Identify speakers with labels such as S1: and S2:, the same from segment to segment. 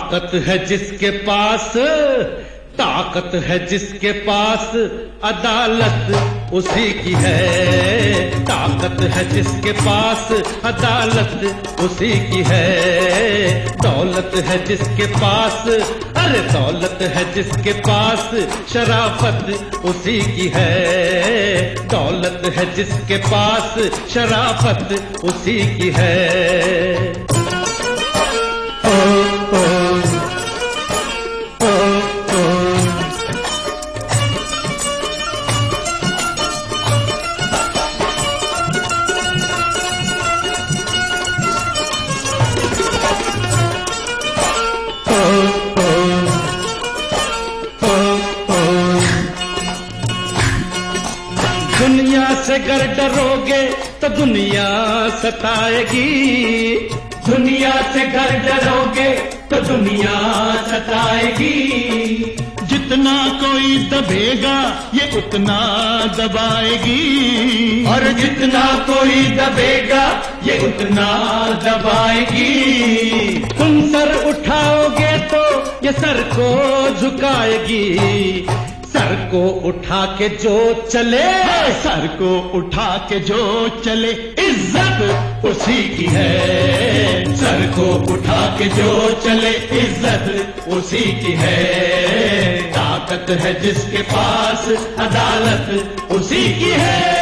S1: ताकत है जिसके पास, ताकत है जिसके पास, अदालत उसी की है। ताकत है जिसके पास, अदालत उसी की है। दौलत है जिसके पास, अरे दौलत है जिसके पास, शराफत उसी की है। दौलत है जिसके पास, शराफत उसी की है। दुनिया से अगर डरोगे तो दुनिया सताएगी।
S2: दुनिया से अगर डरोगे तो दुनिया सताएगी।
S3: जितना कोई दबेगा ये उतना दबाएगी,
S2: और जितना कोई दबेगा ये उतना दबाएगी।
S1: तुम सर उठाओगे तो ये सर को झुकाएगी। सर को उठा के जो चले,
S3: सर को उठा के जो चले, इज्जत उसी की है।
S2: सर को उठा के जो चले, इज्जत उसी की है। ताकत है जिसके पास, अदालत उसी की है।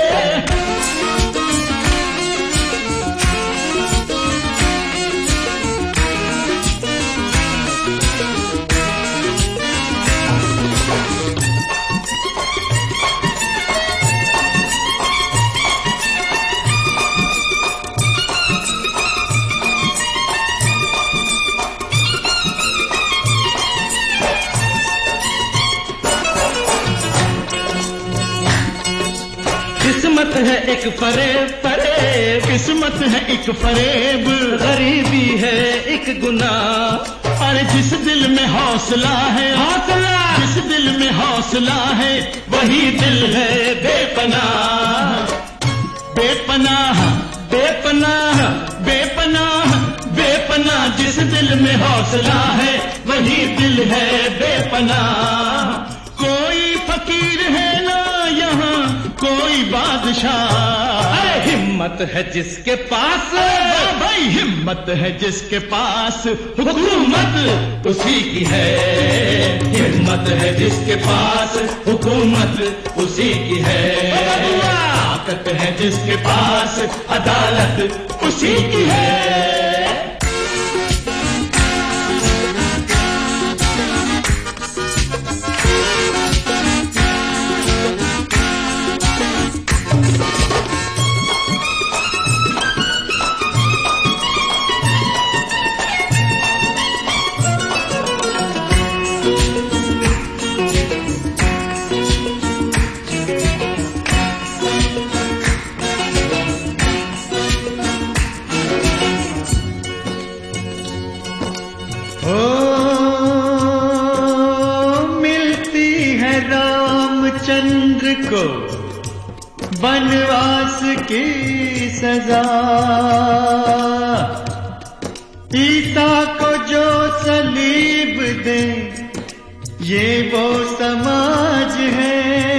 S1: किस्मत है एक फरेब, फरेब
S3: किस्मत है एक फरेब,
S1: गरीबी है एक गुनाह।
S3: अरे जिस दिल में हौसला है,
S1: हौसला,
S3: जिस दिल में हौसला है,
S1: वही दिल है बेपनाह।
S3: बेपनाह
S1: बेपनाह
S3: बेपनाह बेपनाह, जिस दिल में हौसला है वही दिल है बेपनाह। कोई फकीर है ना यहाँ, कोई बादशाह।
S1: अरे हिम्मत है जिसके पास,
S3: भाई हिम्मत है जिसके पास, हुकूमत
S2: उसी की है। हिम्मत है जिसके पास, हुकूमत उसी की है। ताकत है जिसके पास, अदालत उसी की है।
S4: मिलती है रामचंद्र को वनवास की सजा। ईसा को जो सलीब दे ये वो समाज है।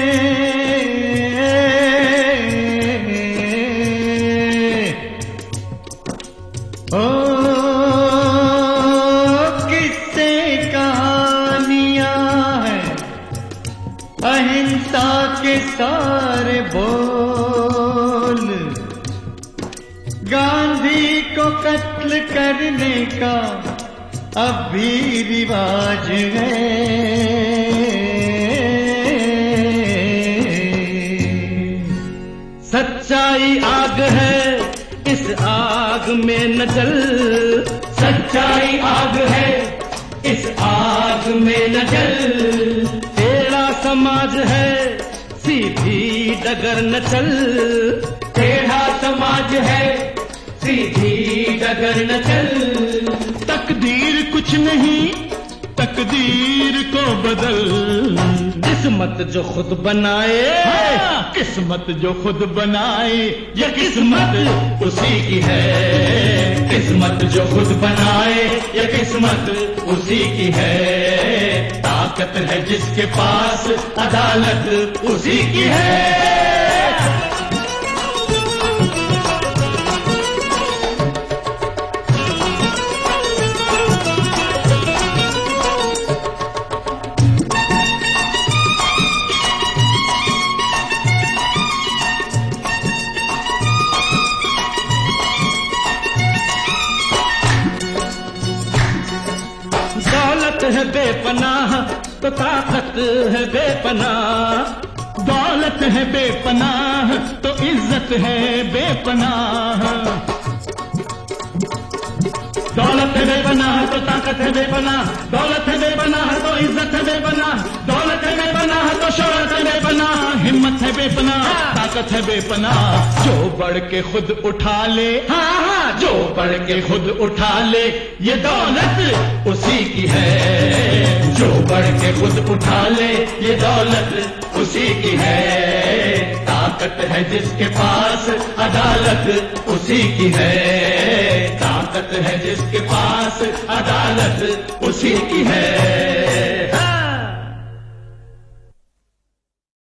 S4: अहिंसा के सारे बोल, गांधी को कत्ल करने का अब भी रिवाज है।
S1: सच्चाई आग है, इस आग में न जल।
S2: सच्चाई आग है, इस आग में न जल।
S1: समाज है, सीधी डगर न चल।
S2: टेढ़ा समाज है, सीधी डगर न चल।
S3: तकदीर कुछ नहीं, तकदीर को बदल।
S1: किस्मत जो खुद बनाए,
S3: किस्मत जो खुद बनाए,
S1: ये किस्मत उसी की है।
S2: किस्मत जो खुद बनाए ये किस्मत उसी की है। ताकत है जिसके पास अदालत उसी की है।
S1: दौलत है बेपनाह तो ताकत है बेपनाह।
S3: दौलत है बेपनाह तो इज्जत है बेपनाह। दौलत है बेपनाह तो ताकत है बेपनाह। दौलत है बेपनाह तो इज्जत है बेपनाह। दौलत है बेपनाह तो शोहरत है बेपनाह। हिम्मत है बेपनाह, ताकत है बेपनाह। जो बढ़ के खुद उठा ले, हाँ हाँ, जो बढ़ के खुद उठा ले ये दौलत उसी की है। जो बढ़ के खुद उठा ले ये दौलत उसी की है। ताकत है जिसके पास अदालत उसी की है। ताकत है जिसके पास अदालत उसी की है।